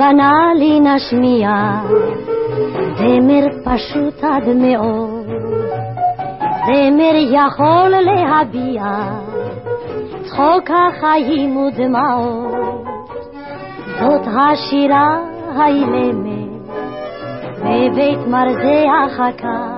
בנה לי נשמיע, זמר פשוט עד מאוד, זמר יכול להביע צחוק החיים ודמעות. זאת השירה האילמת בבית מרזח הקר,